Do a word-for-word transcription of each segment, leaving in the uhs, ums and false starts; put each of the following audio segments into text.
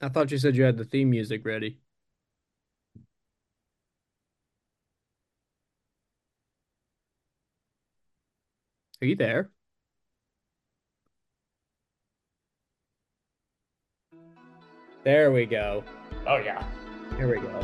I thought you said you had the theme music ready. Are you there? There we go. Oh yeah. Here we go.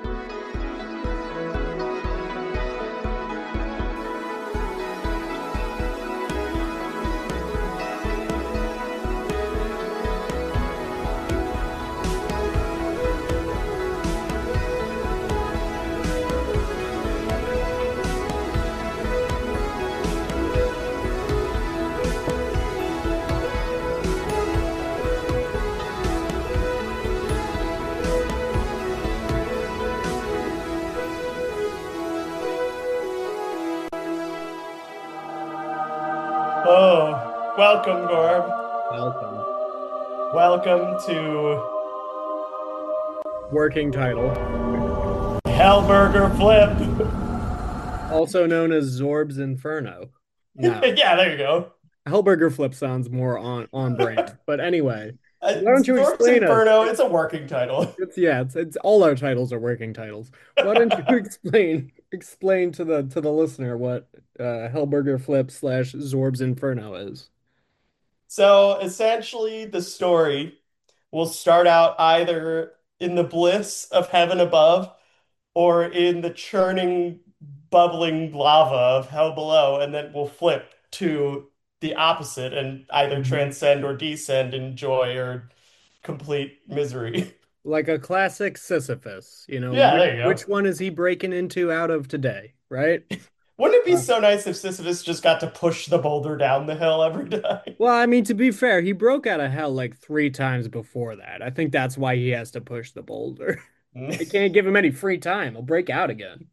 Oh, welcome, Gorb. Welcome. Welcome to Working title, Hellburger Flip. also known as Zorb's Inferno. Now, Yeah, there you go. Hellburger Flip sounds more on on brand. But anyway, Uh, why don't you Zork's explain us? Inferno, it's a working title. It's yeah, it's it's all our titles are working titles. Why don't you explain explain to the to the listener what uh Hellburger Flip slash Zorb's Inferno is? So essentially, the story will start out either in the bliss of heaven above or in the churning, bubbling lava of hell below, and then we'll flip to the opposite and either Mhm. transcend or descend in joy or complete misery. Like a classic Sisyphus, you know, Yeah, which, there you go. which one is he breaking into out of today, right? Wouldn't it be Uh, so nice if Sisyphus just got to push the boulder down the hill every time? well, I mean, to be fair, he broke out of hell like three times before that. I think that's why he has to push the boulder. They can't give him any free time. He'll break out again.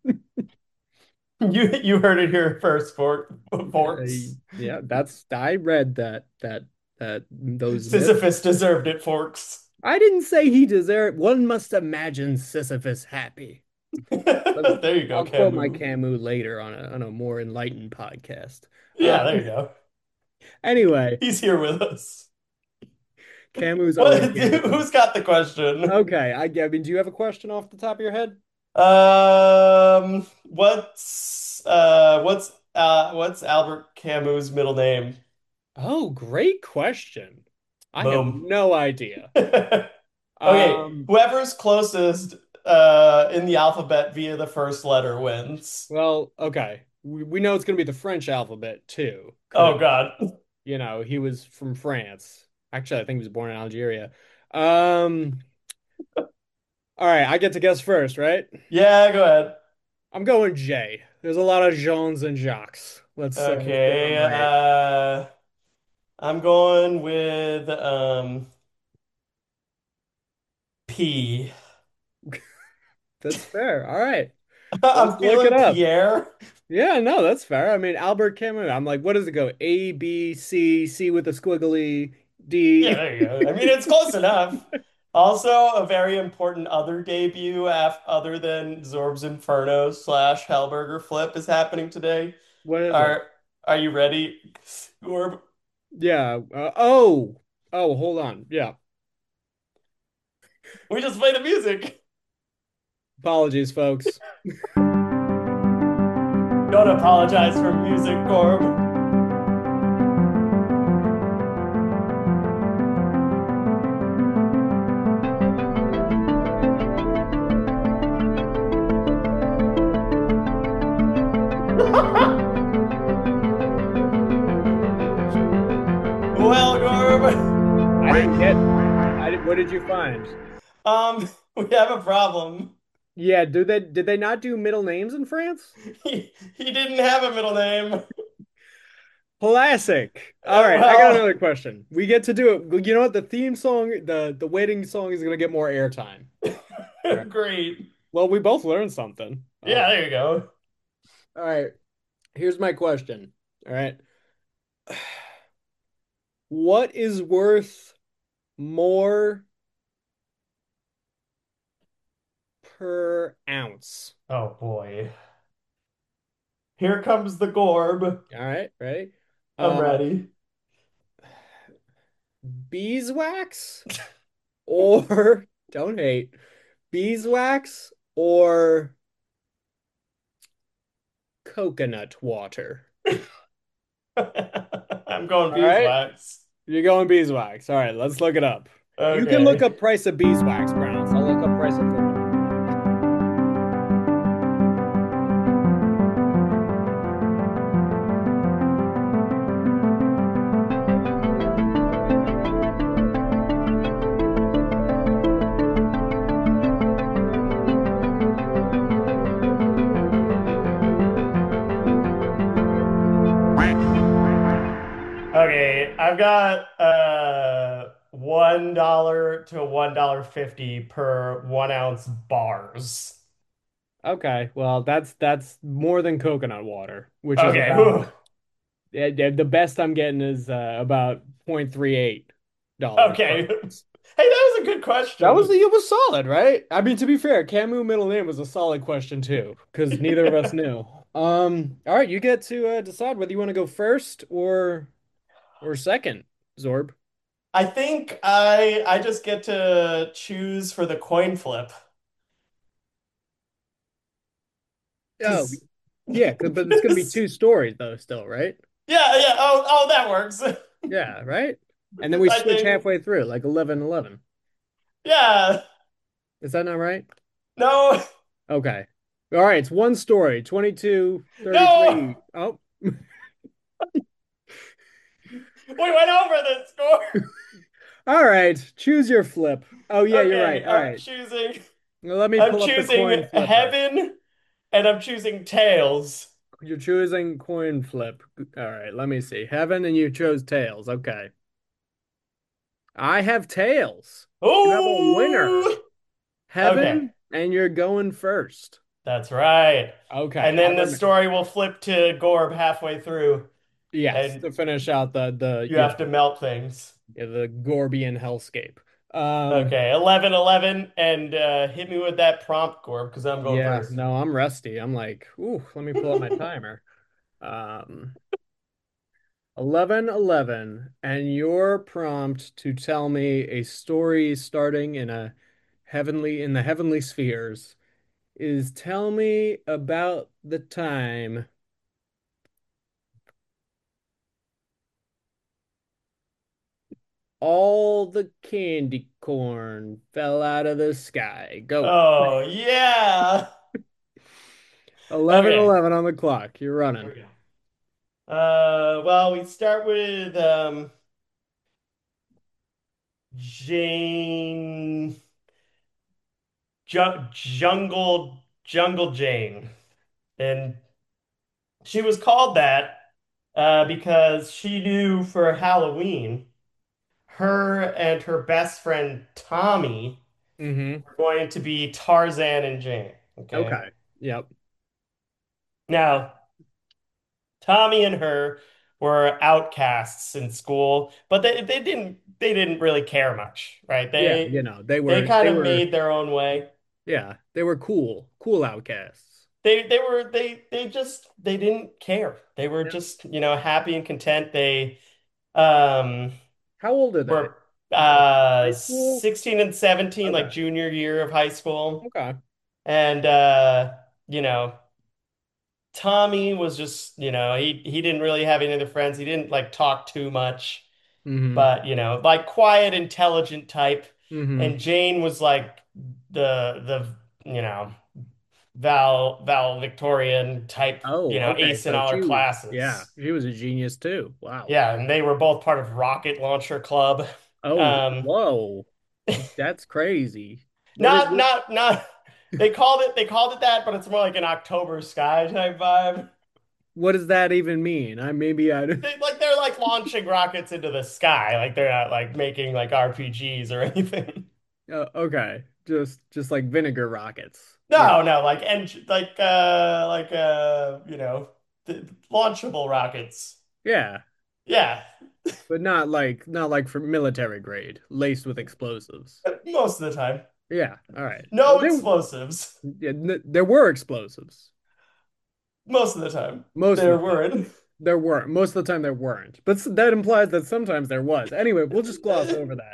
You you heard it here first, for Uh, Forks. yeah, that's I read that that that those myths. Sisyphus deserved it, Forks. I didn't say he deserved. One must imagine Sisyphus happy. But There you go, I'll quote my Camus. Camus later on a on a more enlightened podcast. Uh, Yeah, there you go. anyway, He's here with us. Camus' own What? Camus. Who's got the question? Okay, I, I mean, do you have a question off the top of your head? Um, what's uh, what's uh, what's Albert Camus' middle name? Oh, great question. I have Boom. no idea. Okay, Um, whoever's closest uh in the alphabet via the first letter wins. well, okay. We, we know it's going to be the French alphabet too, because, Oh God. you know, he was from France. Actually, I think he was born in Algeria. Um, all right, I get to guess first, right? Yeah, go ahead. I'm going J. There's a lot of Jeans and Jacques. Let's uh, let's go Okay, right. uh I'm going with um P. That's fair. All right. Let's I'm look it feeling up. Pierre. Yeah, no, that's fair. I mean, Albert Camus. I'm like, what does it go? A, B, C, C with a squiggly, Yeah, D. there you go. I mean, it's close enough. Also, a very important other debut af other than Zorb's Inferno slash Hellburger Flip is happening today. What is it? Are are you ready, Zorb? Yeah. Uh, oh, oh, hold on. Yeah. We just play the music. Apologies, folks. Don't apologize for music, Gorb. Well, Gorb, I didn't get. I did, what did you find? um, we have a problem. Yeah. Do they did they not do middle names in France? He he didn't have a middle name. Classic. All Uh, right, I got well, another question. We get to do it. You know what? The theme song, the the waiting song is gonna get more airtime. All right. great. Well, we both learned something. Uh, Yeah, there you go. all right. Here's my question. All right. What is worth more per ounce? Oh boy. Here comes the Gorb. All right, ready? I'm Uh, ready. beeswax or don't hate, beeswax or coconut water? I'm going All right. beeswax. You're going beeswax. All right, let's look it up. You can look Okay. up price of beeswax, Browns. I'll look up price of fluid. Okay, I've got uh one dollar to one dollar fifty per one ounce bars. Okay, well, that's that's more than coconut water, which is Okay, about whew. yeah, yeah, the best I'm getting is uh, about zero point three eight dollars per Okay. ounce. Hey, that was a good That was question. it was solid, right? I mean, to be fair, Camus middle name was a solid question too, because neither of us knew. Um, all right, you get to uh, decide whether you want to go first or or second, Zorb. I think I I just get to choose for the coin flip Oh, because yeah, 'cause- but it's gonna be two stories though, still, right? yeah, yeah. Oh, oh, that works. Yeah, right? And then we I switch think halfway through, like eleven eleven. yeah. Is that not right? No, Okay. All right, it's one story, twenty-two no. thirty-three. Oh, We went over the score. all right. Choose your flip. Oh, yeah, you're right. Okay, All I'm right. choosing. Well, let me I'm pull up the choosing coin flipper. heaven, and I'm choosing tails. You're choosing coin flip. All right, let me see. Heaven and you chose tails. Okay. I have tails. You have a winner. Ooh. Okay, Heaven, and you're going first. that's right. Okay, And I then the remember. story will flip to Gorb halfway through, Yes, and to finish out the the you you have to know melt things. yeah, the Gorbian hellscape. Um, Okay, eleven, eleven, and uh, hit me with that prompt, Gorb, because I'm going yeah, first. no, I'm rusty. I'm like, ooh, let me pull up my timer. Um, eleven eleven, and your prompt to tell me a story starting in a heavenly in the heavenly spheres is tell me about the time all the candy corn fell out of the sky. Go. Oh, yeah. eleven Okay, eleven on the clock. You're here running. we go. Uh, well, we start with um, Jane, Ju Jungle, Jungle Jane. And she was called that uh, because she knew for Halloween, her and her best friend Tommy Mm-hmm. were going to be Tarzan and Jane. Okay. Okay. Yep. Now, Tommy and her were outcasts in school, but they, they didn't they didn't really care much, right? Yeah, They you know, they they were kind they of were made their own way. yeah, they were cool. Cool outcasts. They they were they they just they didn't care. They were Yep. just, you know, happy and content. They um How old are they? were Like uh high school? sixteen and seventeen, like Okay. junior year of high school. Okay. And uh, you know, Tommy was just, you know, he he didn't really have any other friends. He didn't like talk too much, Mm-hmm. but you know, like quiet, intelligent type. Mm-hmm. And Jane was like the the, you know, Val Victorian type, you Oh, know, okay. ace in So all her she was yeah, classes. she was a genius too. Wow. Yeah, and they were both part of Rocket Launcher Club. Oh, Um, whoa. That's crazy. What is not what, not not they called it they called it that, but it's more like an October Sky type vibe. what does that even mean? I maybe I They, like they're like launching rockets into the sky, like they're not like making like R P Gs or anything. uh, okay. Just just like vinegar rockets. You know. No, no, like and like uh like uh you know th launchable rockets. Yeah, Yeah, but not like not like for military grade, laced with explosives. most of the time. Yeah, all right. Well, No they explosives. yeah, n- there were explosives. Most of the time. Most of There the time. weren't. There weren't. Most of the time there weren't. But s- that implies that sometimes there was. Anyway, we'll just gloss over that.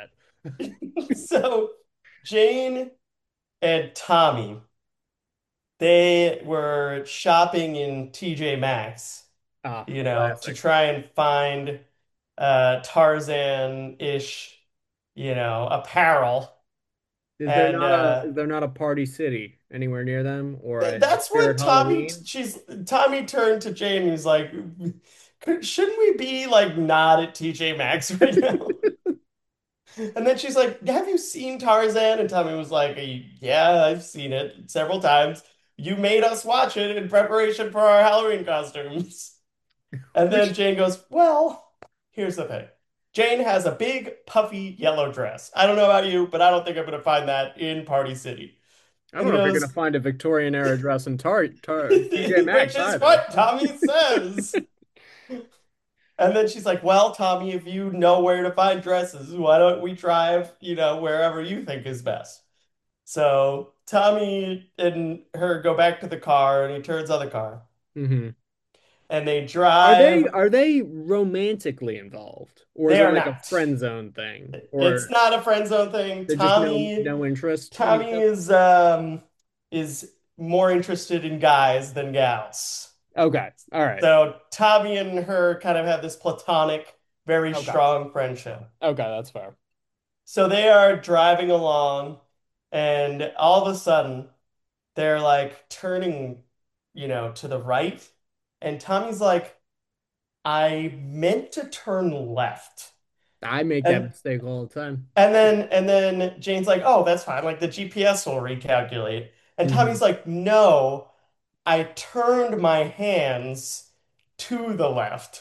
So Jane and Tommy, they were shopping in T J Maxx, Ah, you know, to classic. try and find uh Tarzan-ish, you know, apparel. Is there And not a uh is there not a party city anywhere near them or th a that's spirit when Tommy Halloween? she's Tommy turned to Jane and he's like, "Could- shouldn't we be like not at T J Maxx right now?" And then she's like, "Have you seen Tarzan?" And Tommy was like, "Yeah, I've seen it several times. You made us watch it in preparation for our Halloween costumes." And then Which Jane goes, "Well, here's the thing. Jane has a big, puffy yellow dress. I don't know about you, but I don't think I'm going to find that in Party City." I And don't he know if you're gonna goes, find a Victorian era dress in Tar Tar T J "Which Maxx is either. what Tommy says." And then she's like, "Well, Tommy, if you know where to find dresses, why don't we drive, you know, wherever you think is best?" So Tommy and her go back to the car and he turns on the car Hmm. and they Are they drive. are they romantically involved, or is They it are like a not. friend zone thing, It's or not a friend zone thing. they just no Tommy no interest in each Tommy other? is um is more interested in guys than gals. Okay, all right, So Tommy and her kind of have this platonic, very okay, strong friendship. okay, that's fair. So they are driving along and all of a sudden they're like turning, you know, to the right. And Tommy's like, "I meant to turn left." I make that And mistake all the time. and then and then Jane's like, "Oh, that's fine. Like the G P S will recalculate." And Hmm. Tommy's like, "No, I turned my hands to the left."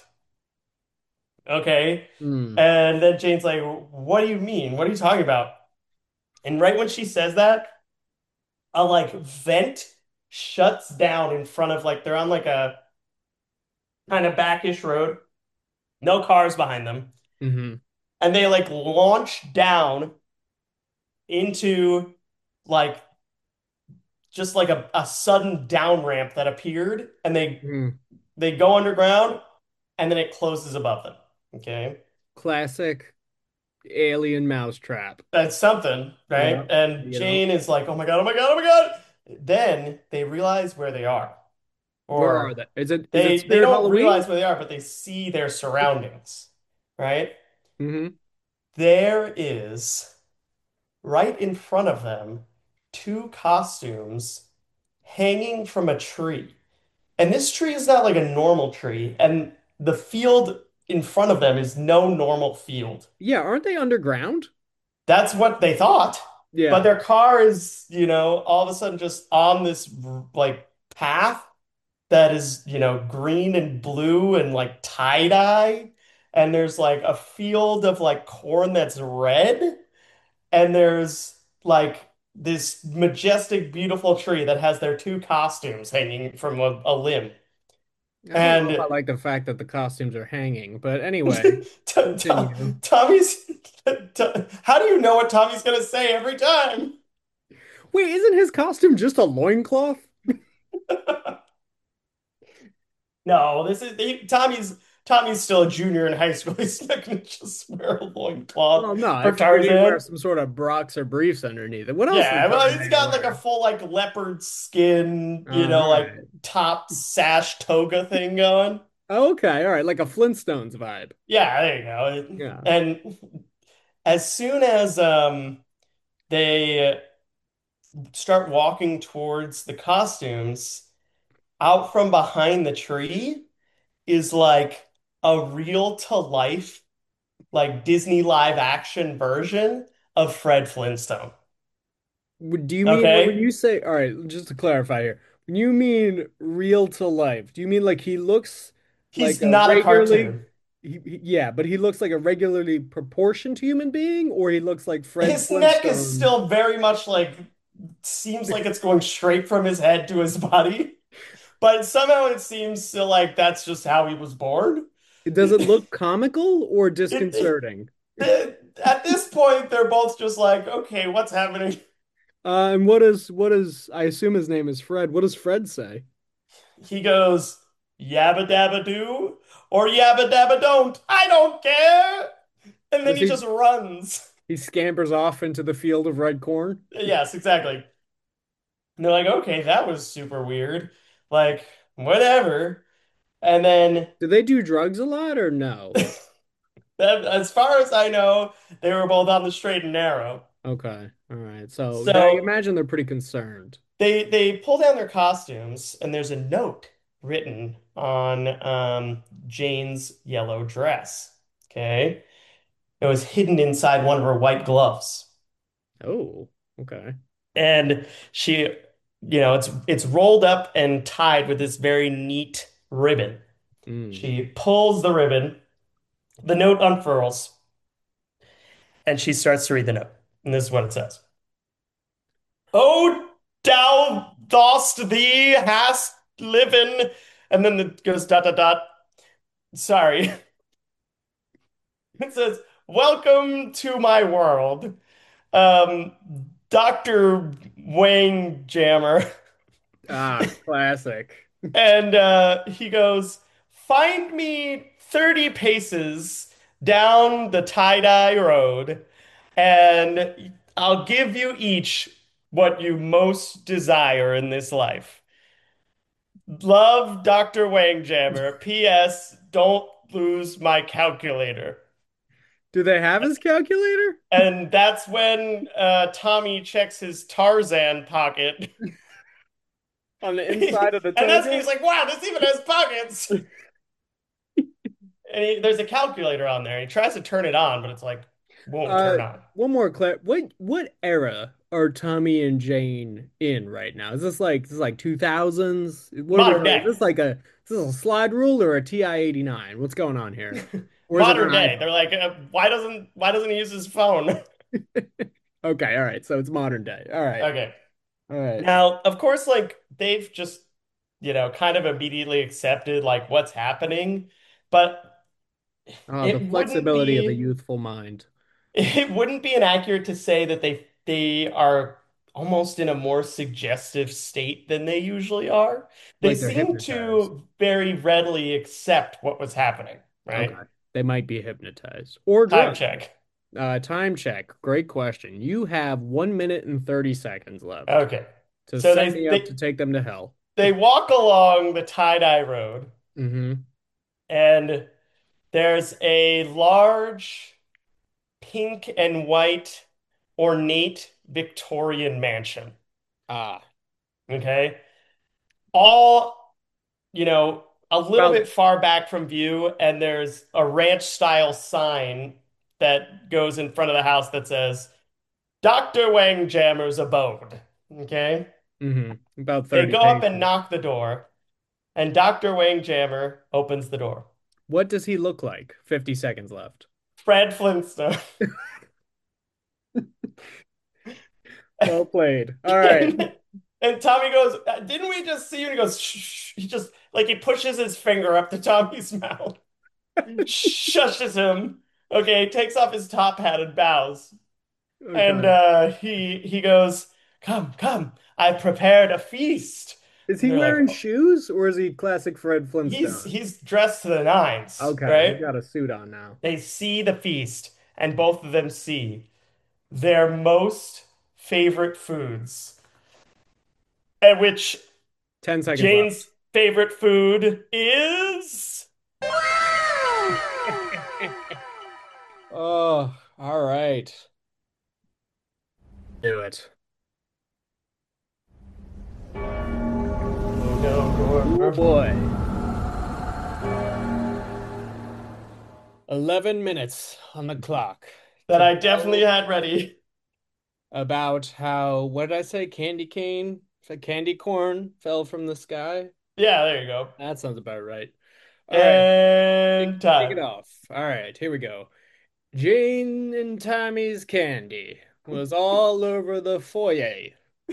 Okay. Mm. And then Jane's like, "What do you mean? What are you talking about?" And right when she says that, a like vent shuts down in front of like they're on like a kind of backish road, no cars behind them. Hmm. And they like launch down into like just like a, a sudden down ramp that appeared and they Mm. they go underground and then it closes above them. Okay. Classic alien mousetrap. That's something, right? Yeah, And you know, Jane is like, "Oh my God, oh my God, oh my God." Then they realize where they are. where are Or they? Is it is it they they Spirit don't Halloween? realize where they are, but they see their surroundings, right? Hmm. There is right in front of them two costumes hanging from a tree. And this tree is not like a normal tree, and the field in front of them is no normal field. Yeah, aren't they underground? That's what they thought. But Yeah. their car is, you know, all of a sudden just on this like path that is, you know, green and blue and like tie-dye. And there's like a field of like corn that's red. And there's like this majestic, beautiful tree that has their two costumes hanging from a, a limb. I don't know if I And like the fact that the costumes are hanging, but anyway, T- T- continue. Tommy's, T- how do you know what Tommy's gonna say every time? Wait, isn't his costume just a loincloth? No, this is he, Tommy's Tommy's still a junior in high school. He's not gonna just wear a loincloth Well, no, I for figured he'd wear Tarzan. some sort of Brocs or briefs underneath it. What else does Yeah, well, he's Tarzan got like a wear? full like leopard skin, Uh, you all know, like right. top sash toga thing going. Oh, okay, all right, like a Flintstones vibe. Yeah, there you go. Yeah. And as soon as um they start walking towards the costumes, out from behind the tree is like a real to life, like Disney live action version of Fred Flintstone. Would- Do you mean when Okay? you say, all right, just to clarify here, when you mean real to life, do you mean like he looks like He's a not a regularly, cartoon. he, he- yeah, but he looks like a regularly proportioned human being, or he looks like Fred His neck is Flintstone? still very much like, seems like it's going straight from his head to his body, but somehow it seems still like that's just how he was born. Does it look comical or It, disconcerting? it, at this point, they're both just like, "Okay, what's happening?" Uh, and what is what is I assume his name is Fred. What does Fred say? He goes, "Yabba dabba do or yabba dabba don't. I don't care." And then Does he he just runs. He scampers off into the field of red corn. Yes, exactly. And they're like, okay, that was super weird. Like, whatever. And then, Do they do drugs a lot or no? that, as far as I know, they were both on the straight and narrow. Okay. All right. So I So imagine they're pretty concerned. they they pull down their costumes, and there's a note written on um, Jane's yellow dress. Okay. It was hidden inside one of her white gloves. Oh, okay. And she, you know, it's it's rolled up and tied with this very neat ribbon. Mm. She pulls the ribbon, the note unfurls, and she starts to read the note. And this is what it says. Oh, thou dost thee hast living. And then it goes dot dot dot. Sorry. It says, welcome to my world. Um, doctor Wang Jammer. Ah, classic. And uh, he goes, find me thirty paces down the tie-dye road, and I'll give you each what you most desire in this life. Love, doctor Wangjammer. P S. Don't lose my calculator. Do they have his calculator? And that's when uh, Tommy checks his Tarzan pocket. On the inside of the And that's when he's tundra? like, wow, this even has pockets. And he, there's a calculator on there. He tries to turn it on, but it's like won't Uh, turn on. one more clip. What what era are Tommy and Jane in right now? Is this like this is like two thousands? What are we Modern doing? Is day. this like a is this a slide rule or a T I eighty-nine? What's going on here? Or is it an Modern day. iPhone? They're like, uh, why doesn't why doesn't he use his phone? Okay, all right. So it's modern day. All right. Okay. All right. Now, of course, like they've just, you know, kind of immediately accepted like what's happening, but Oh, the it wouldn't flexibility of a be youthful mind. it wouldn't be inaccurate to say that they they are almost in a more suggestive state than they usually are. They Like they're seem hypnotized. to very readily accept what was happening, right? Okay. They might be hypnotized or Time drugged. check. Uh, time check. Great question. You have one minute and thirty seconds left Okay. to So set they me up to they take them to hell. they walk along the tie-dye road, Mm-hmm. and there's a large pink and white ornate Victorian mansion. Ah, Okay. All, you know, a little about bit far back from view, and there's a ranch style sign that goes in front of the house that says doctor Wang Jammer's abode. Okay. mm-hmm. About They thirty go up and paces. knock the door, and doctor Wang Jammer opens the door. What does he look like? fifty seconds left. Fred Flintstone. Well played. All right. And, and Tommy goes, didn't we just see you? And he goes, shh, shh. He just, like, he pushes his finger up to Tommy's mouth, shushes him. Okay, takes off his top hat and bows. And Okay. uh, he he goes, come, come, I've prepared a feast. Is And he they're like, wearing oh, shoes or is he classic Fred he's Flintstone? he's dressed to the nines, Okay, he's right? got a suit on now. They see the feast, and both of them see their most favorite foods, at which ten seconds left. Jane's favorite food is. Oh, all right. Do it. Oh Oh no, boy. eleven minutes on the clock that to I definitely tell had ready. about how, what did I say? Candy cane, a candy corn fell from the sky. Yeah, there you go. That sounds about right. All right, kick, And kick it time. off. All right, here we go. Jane and Tommy's candy was all over the foyer,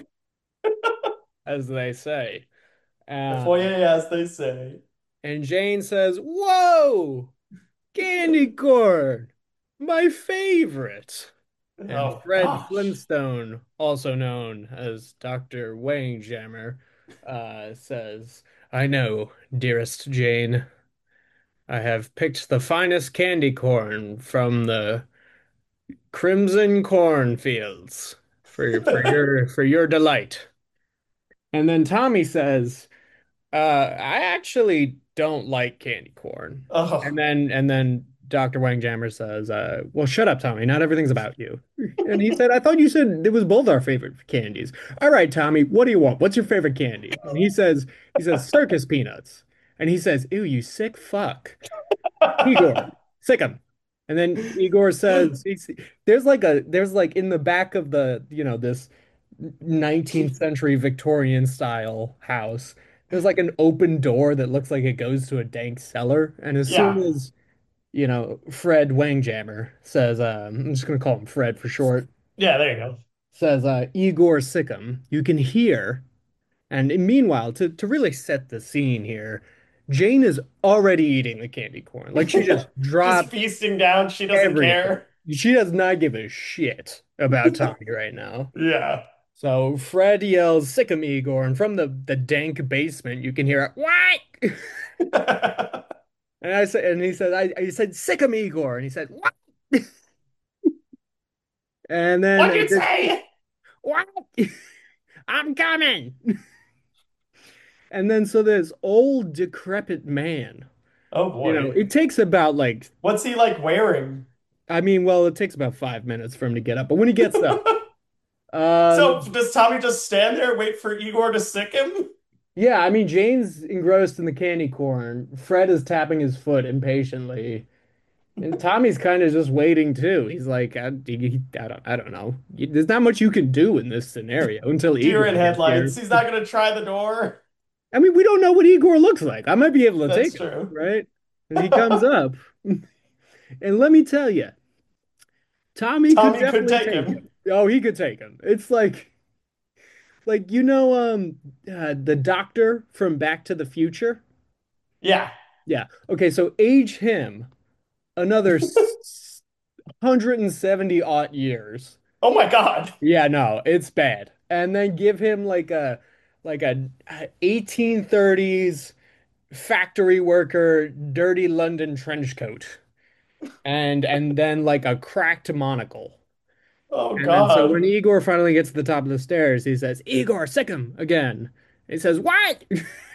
as they say. The Uh, foyer, as they say. and Jane says, "Whoa, candy corn, my favorite." And Oh Fred gosh. Flintstone, also known as doctor Wangjammer, uh, says, "I know, dearest Jane. I have picked the finest candy corn from the Crimson cornfields for for your for your delight. And then Tommy says, Uh, I actually don't like candy corn. And Oh. then and then doctor Wang Jammer says, uh, well, shut up, Tommy. Not everything's about you. And he said, I thought you said it was both our favorite candies. All right, Tommy, what do you want? What's your favorite candy? And he says, he says, circus peanuts. And he says, ew, you sick fuck. Igor, sick him. And then Igor says, he's, there's like a, there's like in the back of the, you know, this nineteenth century Victorian style house. There's like an open door that looks like it goes to a dank cellar. And as soon Yeah. as, you know, Fred Wangjammer says, um, I'm just going to call him Fred for short, Yeah, there you go. says, uh, Igor Sikkim, you can hear. And meanwhile, to, to really set the scene here, Jane is already eating the candy corn. Like she just Just dropped feasting down. She doesn't everything. care. She does not give a shit about Tommy right now. Yeah. So Fred yells, "Sick 'em, Igor!" And from the the dank basement, you can hear "What?" And I said, and he said, "I," he said, "Sick 'em, Igor!" And he said, "What?" And What'd then you this, say? "What?" I'm coming. And then so this old decrepit man, Oh you know, boy. it takes about like, What's he like wearing? I mean, well, it takes about five minutes for him to get up, but when he gets up, uh, So does Tommy just stand there, wait for Igor to sick him? yeah, I mean, Jane's engrossed in the candy corn. Fred is tapping his foot impatiently. And Tommy's kind of just waiting too. He's like, I, he, I don't, I don't know. There's not much you can do in this scenario until Deer Igor in gets headlights. here. He's not gonna try the door. I mean, we don't know what Igor looks like. I might be able to take That's him, true. right? And he comes up, and let me tell you, Tommy could Tommy could definitely take take him. him. Oh, he could take him. It's like, like you know, um, uh, the doctor from Back to the Future. Yeah. Yeah. Okay, so age him another s- one hundred seventy odd years. Oh my God. Yeah, no, it's bad. And then give him like a like a a eighteen thirties factory worker dirty London trench coat. And and then like a cracked monocle. Oh And then so when God. Igor finally gets to the top of the stairs, he says, "Igor, sick him again." He says, "What?"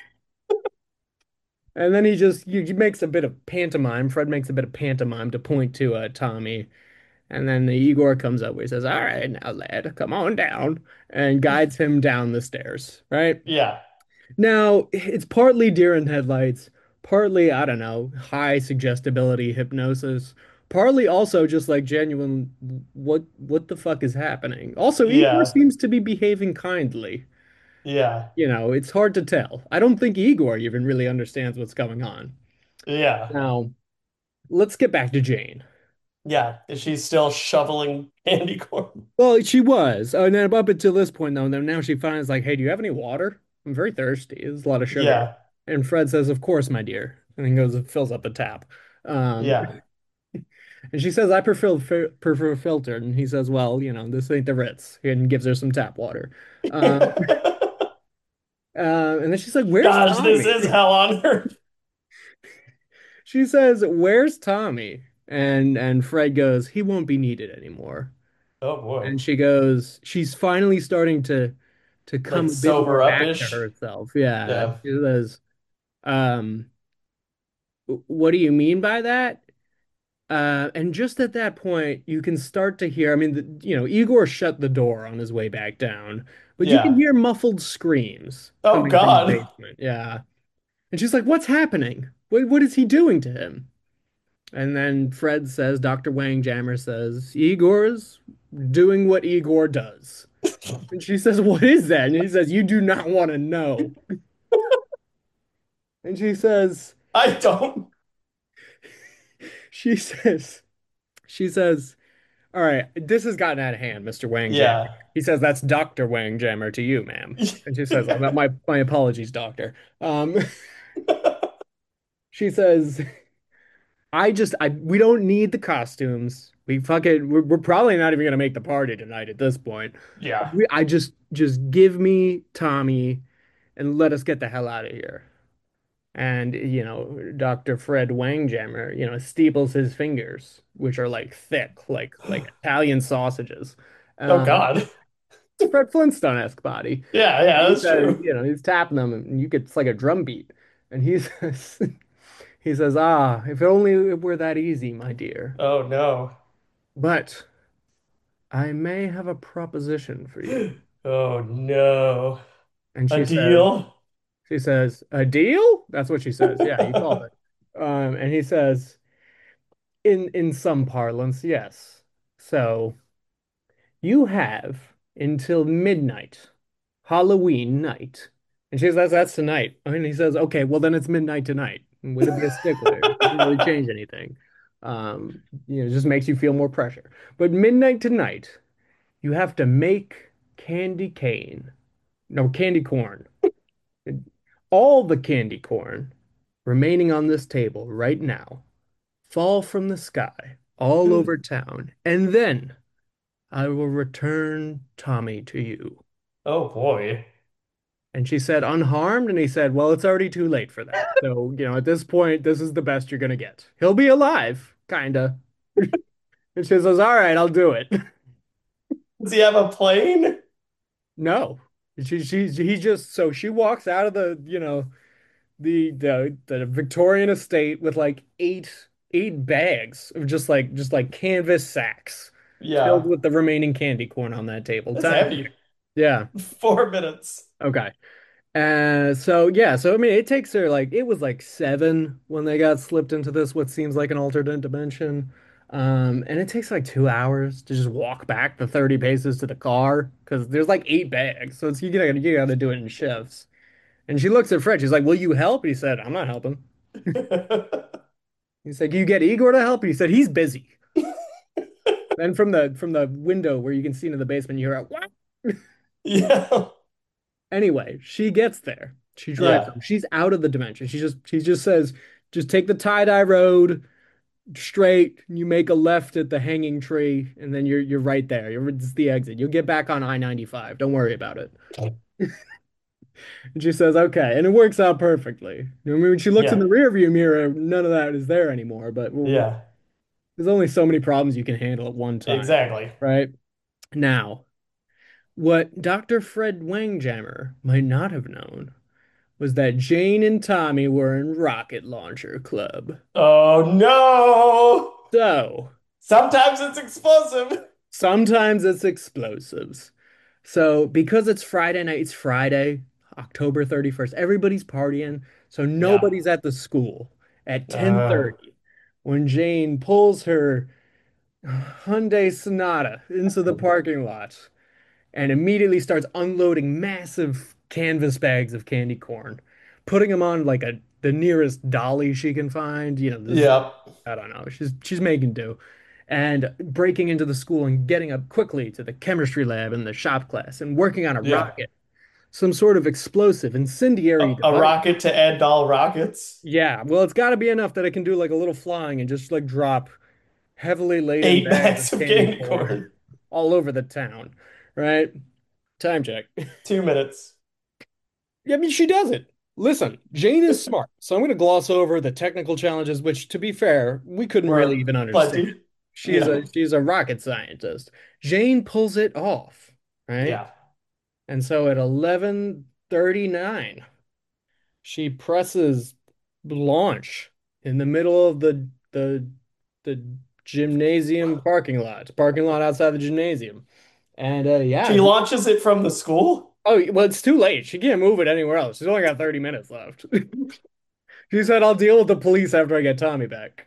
And then he just he he makes a bit of pantomime. Fred makes a bit of pantomime to point to uh, Tommy. And then the Igor comes up. He says, "All right, now, lad, come on down," and guides him down the stairs. Right Yeah. now, it's partly deer in headlights, partly I don't know, high suggestibility hypnosis, partly also just like genuine. What what the fuck is happening? Also, Igor Yeah. seems to be behaving kindly. Yeah. You know, it's hard to tell. I don't think Igor even really understands what's going on. Yeah. Now, let's get back to Jane. Yeah. Is she still shoveling candy corn? Well, she was. Oh, and then up until this point, though, then now she finds like, hey, do you have any water? I'm very thirsty. There's a lot of sugar. Yeah. And Fred says, of course, my dear. And then goes and fills up the tap. Um, Yeah. and she says, I prefer fil- prefer filtered. And he says, well, you know, this ain't the Ritz. And gives her some tap water. Um, uh, and then she's like, where's Gosh, this Tommy? is hell on earth. She says, where's Tommy? And and Fred goes, he won't be needed anymore. Oh boy. And she goes, she's finally starting to to Like come a bit more sober back to up-ish. herself. Yeah. Yeah. She says, um, what do you mean by that? Uh, and just at that point, you can start to hear, I mean, the, you know, Igor shut the door on his way back down, but you can Yeah. hear muffled screams Oh coming from the God. basement. Yeah. And she's like, what's happening? What what is he doing to him? And then Fred says, doctor Wang Jammer says, Igor's doing what Igor does. And she says, what is that? And he says, you do not want to know. And she says, I don't. she says, she says, all right, this has gotten out of hand, mister Wang Jammer. Yeah. He says, that's doctor Wang Jammer to you, ma'am. And she says, oh, my, my apologies, doctor. Um, she says, I just, I, we don't need the costumes. We fucking, we're, we're probably not even going to make the party tonight at this point. Yeah. We, I just, just give me Tommy and let us get the hell out of here. And, you know, Doctor Fred Wangjammer, you know, steeples his fingers, which are like thick, like like Italian sausages. Oh Um, God. it's Fred Flintstone-esque body. Yeah, yeah, He that's says, true. you know, he's tapping them and you get it's like a drum beat. And he says he says, "Ah, if only it were that easy, my dear. Oh no. But I may have a proposition for you." Oh no. And A she says, deal? she says, "A deal?" That's what she says. Yeah, you called it. Um, and he says, in in some parlance, yes. So you have until midnight, Halloween night. And she says, that's, that's tonight. And he says, okay, well then it's midnight tonight. Way to be a stickler. Doesn't really change anything. Um, you know, it just makes you feel more pressure. But midnight tonight, you have to make candy cane. No, candy corn. All the candy corn remaining on this table right now fall from the sky all over town. And then I will return Tommy to you. Oh boy. And she said, unharmed? And he said, well, it's already too late for that. So, you know, at this point, this is the best you're going to get. He'll be alive, kinda. And she says, all right, I'll do it. Does he have a plane? No. She, she, he just, so she walks out of the, you know, the, the, the Victorian estate with like eight, eight bags of just like, just like canvas sacks filled Yeah. with the remaining candy corn on that table. That's Time. heavy. Yeah. Four minutes. Okay. Uh, so yeah, so I mean, it takes her like it was like seven when they got slipped into this what seems like an alternate dimension, um, and it takes like two hours to just walk back the thirty paces to the car because there's like eight bags, so it's you gotta you gotta do it in shifts. And she looks at Fred, she's like, "Will you help?" He said, "I'm not helping." He's like, "You get Igor to help?" He said, "He's busy." Then from the from the window where you can see into the basement, you hear a what? Yeah. Anyway, she gets there. She drives Yeah. them. She's out of the dimension. She just she just says, just take the tie-dye road straight. You make a left at the hanging tree, and then you're you're right there. You're it's the exit. You'll get back on I ninety-five. Don't worry about it. And she says, okay, and it works out perfectly. I mean, when she looks in Yeah. the rearview mirror, none of that is there anymore. But we'll, Yeah. there's only so many problems you can handle at one time, Exactly. right? Now, what Doctor Fred Wangjammer might not have known was that Jane and Tommy were in Rocket Launcher Club. Oh no. So Sometimes it's explosive. sometimes it's explosives. So because it's Friday night, it's Friday, October thirty-first. Everybody's partying, so Yeah. nobody's at the school at Uh, ten thirty when Jane pulls her Hyundai Sonata into the parking lot and immediately starts unloading massive canvas bags of candy corn, putting them on like a the nearest dolly she can find. You know, this yeah. I don't know. She's she's making do. And breaking into the school and getting up quickly to the chemistry lab and the shop class and working on a Yeah. rocket, some sort of explosive, A, incendiary a device. rocket to end all rockets. Yeah, well, it's got to be enough that it can do like a little flying and just like drop heavily laden Eight bags of bags of candy candy corn corn. all over the town, right? Time check. Two minutes. Yeah, I mean, she does it. Listen, Jane is smart, so I'm going to gloss over the technical challenges, which, to be fair, we couldn't really Or even understand. plenty. She's Yeah. a she's a rocket scientist. Jane pulls it off, right? Yeah. And so at eleven thirty-nine, she presses launch in the middle of the the the gymnasium parking lot, parking lot outside the gymnasium. And uh, yeah, She launches it from the school. oh well, it's too late. She can't move it anywhere else. She's only got thirty minutes left. She said, I'll deal with the police after I get Tommy back.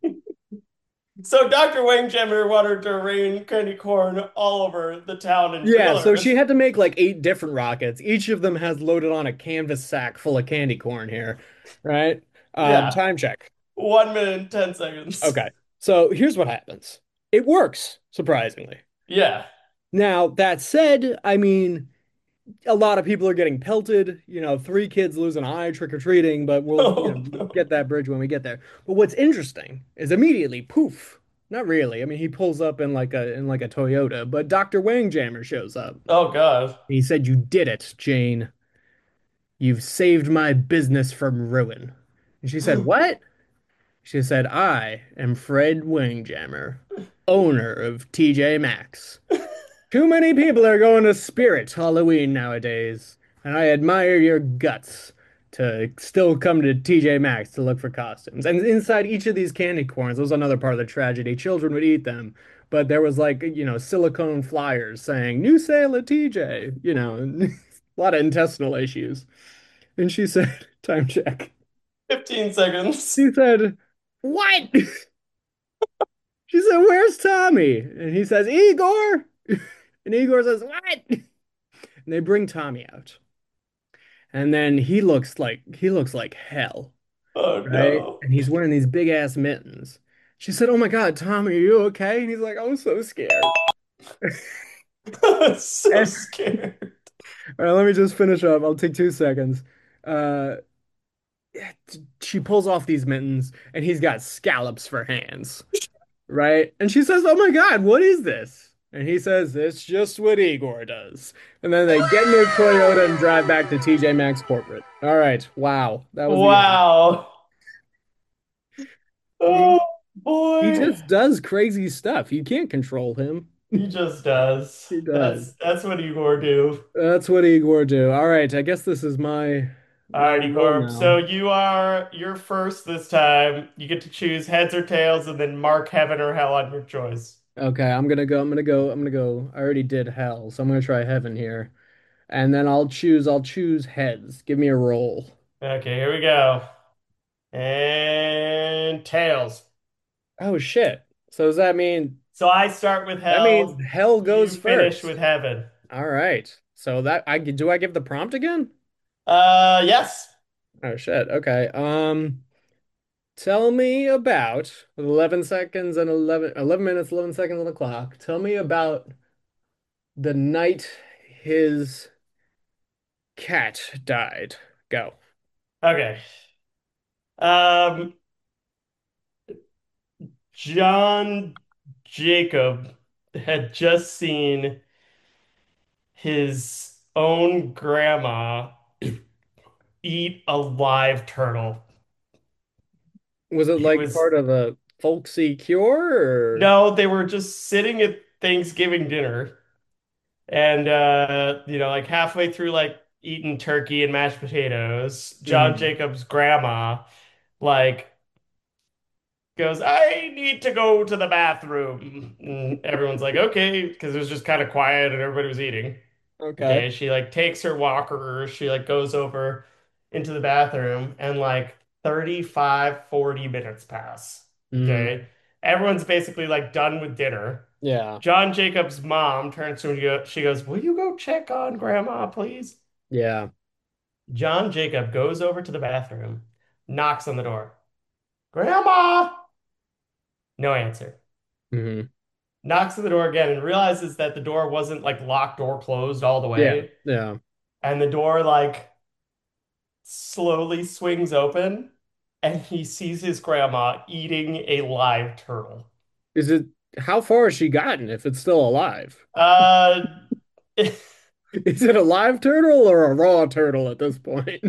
So doctor Wayne Jenner wanted to rain candy corn all over the town and Yeah, so she trailers. had to make like eight different rockets. Each of them has loaded on a canvas sack full of candy corn here, right? Um, Yeah. time check. One minute and ten seconds. Okay. So here's what happens. It works, surprisingly. Yeah. Now, that said, I mean, a lot of people are getting pelted. You know, three kids lose an eye trick-or-treating, but we'll, you know, Oh we'll no. get that bridge when we get there. But what's interesting is immediately, poof. Not really. I mean, he pulls up in like a in like a Toyota, but Doctor Wangjammer shows up. Oh God. He said, you did it, Jane. You've saved my business from ruin. And she said, "What?" She said, "I am Fred Wingjammer, owner of T J Maxx. Too many people are going to Spirit Halloween nowadays, and I admire your guts to still come to T J Maxx to look for costumes." And inside each of these candy corns was another part of the tragedy. Children would eat them, but there was like, you know, silicone flyers saying "New sale at T J," you know, a lot of intestinal issues. And she said, time check. fifteen seconds. She said, "What?" She said, "Where's Tommy?" And he says, "Igor." And Igor says, "What?" And they bring Tommy out. And then he looks like he looks like hell, Oh right? no. And he's wearing these big ass mittens. She said, "Oh my God, Tommy, are you okay?" And he's like, "I'm so scared." So And, scared. all right, let me just finish up. I'll take two seconds. Uh, she pulls off these mittens, and he's got scallops for hands, right? And she says, "Oh my God, what is this?" And he says, "It's just what Igor does." And then they get in their Toyota and drive back to T J Maxx corporate. All right. Wow. That was the end. Wow. He, Oh he boy. just does crazy stuff. You can't control him. He just does. He does. That's that's what Igor do. That's what Igor do. All right. I guess this is my my Alrighty, role Corp. So now. you are you're first this time. You get to choose heads or tails and then mark heaven or hell on your choice. Okay, I'm gonna go. I'm gonna go. I'm gonna go. I already did hell, so I'm gonna try heaven here. And then I'll choose. I'll choose heads. Give me a roll. Okay, here we go. And tails. Oh shit. So does that mean So I start with that means hell, hell goes you finish with first? heaven. All right. So that I do I give the prompt again? Uh yes. Oh shit. Okay. Um tell me about with eleven seconds and eleven eleven minutes, eleven seconds on the clock. Tell me about the night his cat died. Go. Okay. Um John Jacob had just seen his own grandma eat a live turtle. Was it He like was, part of a folksy cure or no, they were just sitting at Thanksgiving dinner and uh, you know, like halfway through like eating turkey and mashed potatoes, John Mhm. Jacob's grandma like goes, I need to go to the bathroom. And everyone's like, okay, because it was just kind of quiet and everybody was eating. Okay. Okay, she like takes her walker, she like goes over into the bathroom and like thirty-five, forty minutes pass. Mm. Okay. Everyone's basically like done with dinner. Yeah. John Jacob's mom turns to him and go- she goes, will you go check on grandma, please? Yeah. John Jacob goes over to the bathroom, knocks on the door. Grandma! No answer. Hmm. Knocks on the door again and realizes that the door wasn't like locked or closed all the Yeah. way. Yeah. And the door like slowly swings open and he sees his grandma eating a live turtle. Is it how far has she gotten if it's still alive? Uh, Is it a live turtle or a raw turtle at this point?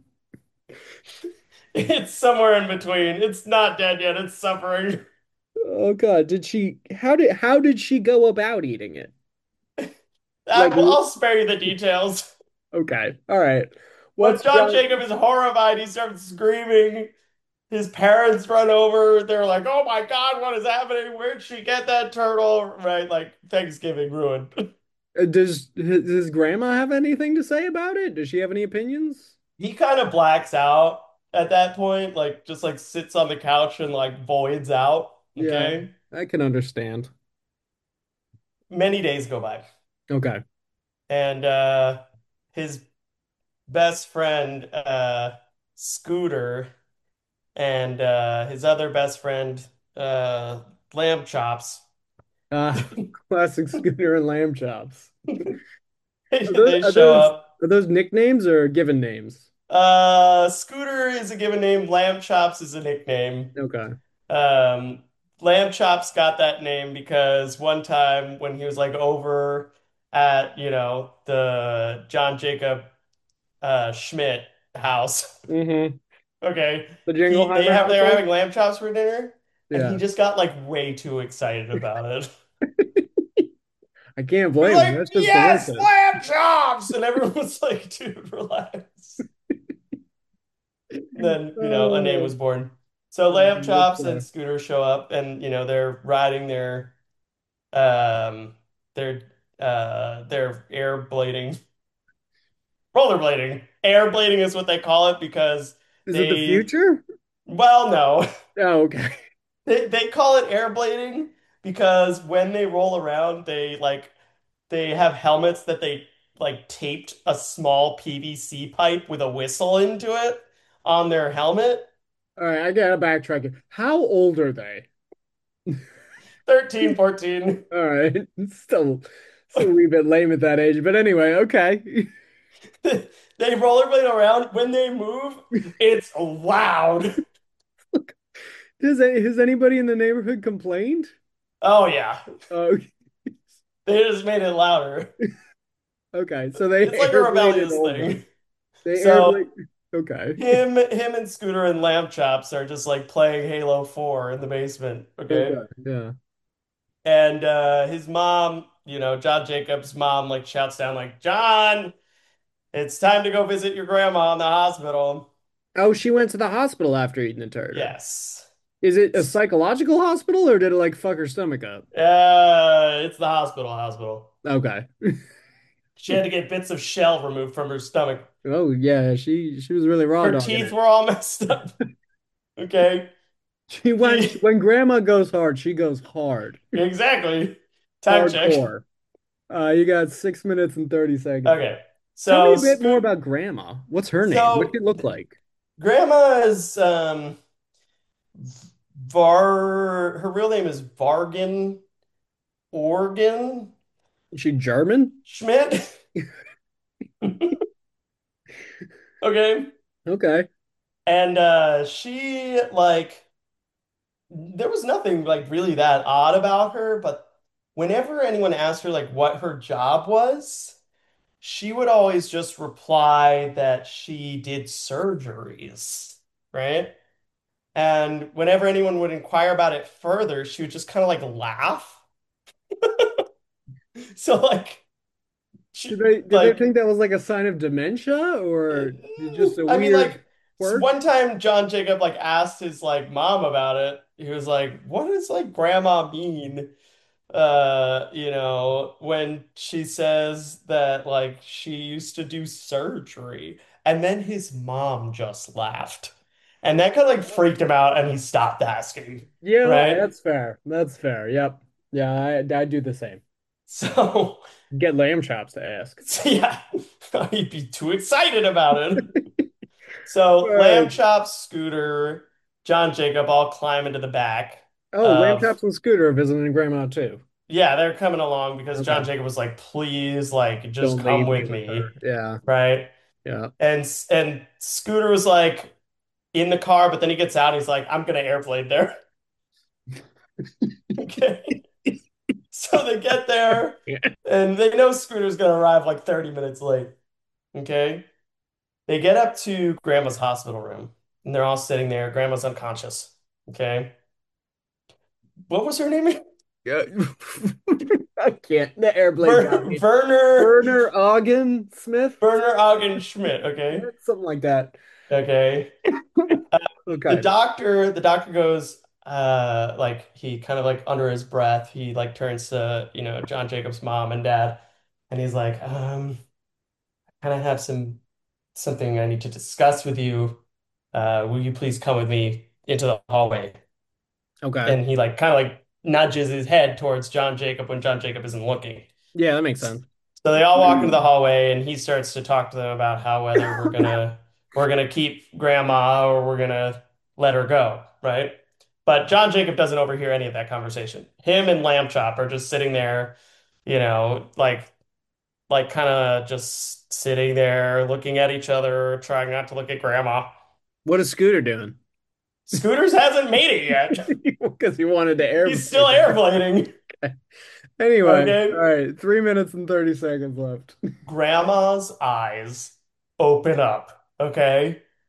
it's somewhere in between. It's not dead yet, it's suffering. Oh God, did she how did how did she go about eating it? I Like will, I'll spare you the details. okay. All right. But What's John John Jacob is horrified. He starts screaming. His parents run over. They're like, "Oh my God, what is happening? Where'd she get that turtle?" Right? Like Thanksgiving ruined. uh, does his, his grandma have anything to say about it? Does she have any opinions? He kind of blacks out at that point, like just like sits on the couch and like voids out. Yeah, Okay. I can understand. Many days go by, Okay. and uh, his best friend, uh, Scooter, and uh, his other best friend, uh, Lamb Chops, Uh, classic Scooter and Lamb Chops. Are those they are show those up. are those nicknames or given names? Uh, Scooter is a given name. Lamb Chops is a nickname. Okay. Um, Lamb Chops got that name because one time when he was like over at, you know, the John Jacob uh, Schmidt house, Hmm. Okay. The He they Jingleheimer have they're household? having lamb chops for dinner, and he Yeah. just got like way too excited about it. I can't He's blame him. like, That's just yes, delicious. lamb chops! And everyone was like, dude, relax. And then, you know, a name Oh, was born. So oh, lamb that's chops and fair. Scooter show up and you know, they're riding their um their uh their air blading rollerblading. Air blading is what they call it because Is it the they future? well, no. Oh, okay. They they call it air blading because when they roll around, they like they have helmets that they like taped a small P V C pipe with a whistle into it on their helmet. All right, I gotta backtrack it. How old are they? Thirteen, fourteen. All right, still, still a wee bit lame at that age, but anyway, okay. They rollerblade around. When they move, it's loud. Does any, has anybody in the neighborhood complained? Oh yeah. Oh, They just made it louder. okay. So they It's like a airbladed rebellious over. thing. They So airblade. Okay. him him and Scooter and Lamb Chops are just like playing Halo four in the basement, okay? Okay. Yeah. And uh his mom, you know, John Jacobs' mom like shouts down like, "John, it's time to go visit your grandma in the hospital." Oh, she went to the hospital after eating the turd. Yes. Is it a psychological hospital or did it like fuck her stomach up? Uh, it's the hospital hospital. Okay. She had to get bits of shell removed from her stomach. Oh yeah, she she was really raw Her dogging teeth it. were all messed up. Okay. She went She when grandma goes hard, she goes hard. exactly. Time check. Hardcore. Uh, you got six minutes and thirty seconds left. Okay. Tell me So a bit more Scoot about grandma. What's her name? What's so she look like? grandma is um Var her real name is Vargan Organ Is she German? Schmidt. Okay. Okay. And uh she like there was nothing like really that odd about her, but whenever anyone asked her like what her job was, she would always just reply that she did surgeries, right? And whenever anyone would inquire about it further, she would just kind of like laugh. So like Did she they did they like think that was like a sign of dementia or just a I mean weird like quirk? one time John Jacob like asked his like mom about it. He was like, "What does like grandma mean?" Uh, you know, when she says that like she used to do surgery, and then his mom just laughed. And that kind of like freaked him out and he stopped asking, Yeah, right? that's fair. That's fair. Yep. Yeah, I I do the same. So, Get lamb chops to ask. so yeah, he'd be too excited about it. All So Lamb right. Chop, Scooter, John Jacob all climb into the back Oh, lamb of chops and Scooter are visiting grandma too. yeah, they're coming along because John Okay. Jacob was like, please, like, just Don't come leave me with with her. me, Yeah. right? Yeah. And and Scooter was like in the car, but then he gets out and he's like, I'm gonna airplane there. Okay. So they get there and they know Scooter's gonna arrive like thirty minutes late. Okay. They get up to Grandma's hospital room and they're all sitting there. Grandma's unconscious. Okay. What was her name? Yeah. I can't. The airblade got Ver me. Werner Werner Augen Smith? Werner Augen Schmidt. Yeah, Okay. something like that. Okay. The Okay. doctor, the doctor goes, uh, like he kind of like under his breath, he like turns to, you know, John Jacob's mom and dad, and he's like, um, kind of have some something I need to discuss with you. Uh, will you please come with me into the hallway? Okay. And he like kind of like nudges his head towards John Jacob when John Jacob isn't looking. Yeah, that makes sense. So they all walk into the hallway and he starts to talk to them about how whether we're gonna we're gonna keep grandma or we're gonna let her go, right? But John Jacob doesn't overhear any of that conversation. Him and Lamb Chop are just sitting there, you know, like like kind of just sitting there looking at each other, trying not to look at grandma. What is Scooter doing? Scooters hasn't made it yet. Because he wanted to He's still airblade there. airplaning. Anyway, all Okay. right, three minutes and thirty seconds left. Grandma's eyes open up. Okay.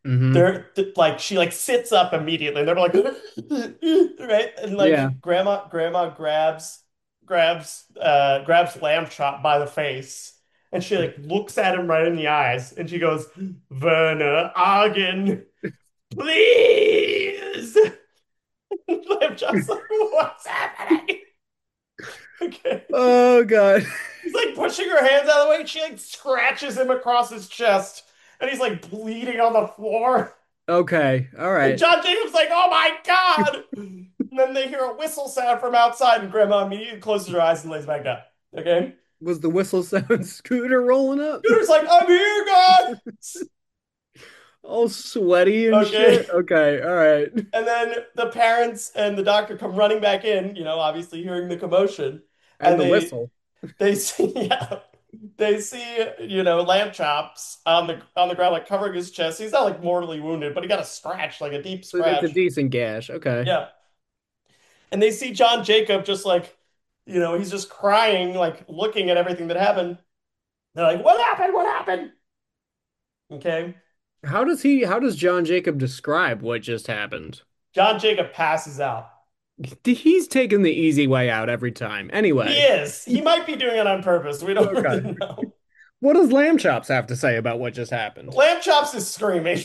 Hmm. They're th- like she like sits up immediately. And they're like right, and Yeah. like grandma grandma grabs grabs uh grabs Lamb Chop by the face, and she like looks at him right in the eyes, and she goes, "Werner Argen, please." Lamb Chop's like, "What's happening?" Okay. Oh God. He's like pushing her hands out of the way, and she like scratches him across his chest, and he's like bleeding on the floor. Okay. All And right. John Jacob's like, "Oh my God!" And then they hear a whistle sound from outside, and Grandma immediately closes her eyes and lays back down. Okay? Was the whistle sound Scooter rolling up? Scooter's like, "I'm here, guys!" All sweaty and Okay. shit. Okay. All right. And then the parents and the doctor come running back in, you know, obviously hearing the commotion. And And the they whistle. they see, yeah, they see, you know, Lamb Chops on the on the ground, like covering his chest. He's not like mortally wounded, but he got a scratch, like a deep It's a scratch. decent gash. Okay. Yeah. And they see John Jacob just like, you know, he's just crying, like looking at everything that happened. They're like, "What happened? What happened?" Okay. How does he, how does John Jacob describe what just happened? John Jacob passes out. He's taking the easy way out every time. He Anyway. is. He might be doing it on purpose. We don't Okay. really know. What does Lamb Chops have to say about what just happened? Lamb Chops is screaming.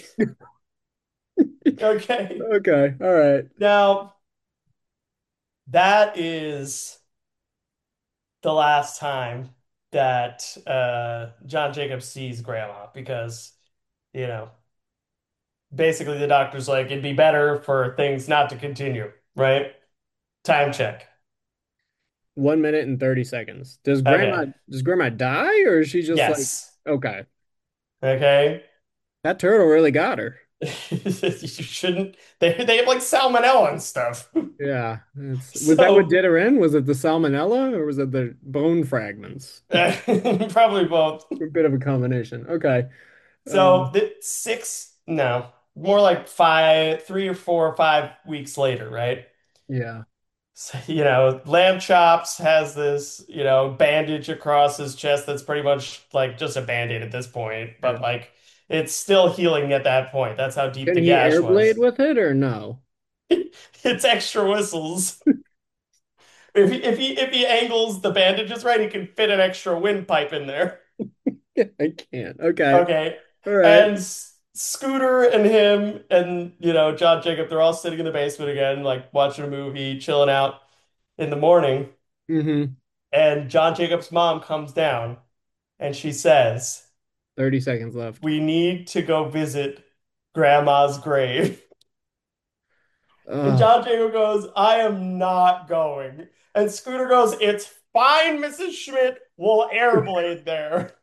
Okay. Okay. All right. Now, that is the last time that uh, John Jacob sees Grandma because, you know, basically the doctor's like, it'd be better for things not to continue, right? Time check. One minute and thirty seconds. Does grandma Okay. does grandma die or is she just like Yes. okay. Okay. That turtle really got her. You shouldn't. They they have like salmonella and stuff. Yeah. It's was that what So did her in? Was it the salmonella or was it the bone fragments? probably both. A bit of a combination. Okay. So Um, the six, no, more like five, three or four or five weeks later, right? yeah. So, you know, Lamb Chops has this, you know, bandage across his chest that's pretty much like just a band-aid at this point, Yeah. but like it's still healing at that point. That's how deep Can the he gash airblade was. with it or no? It's extra whistles. If he if he if he angles the bandages right, he can fit an extra windpipe in there. I can't. Okay. Okay. All right. And S- Scooter and him and you know John Jacob, they're all sitting in the basement again, like watching a movie, chilling out in the morning. Mm-hmm. And John Jacob's mom comes down and she says, thirty seconds left. "We need to go visit Grandma's grave." And Oh, John Jacob goes, "I am not going." And Scooter goes, "It's fine, Missus Schmidt. We'll airblade there."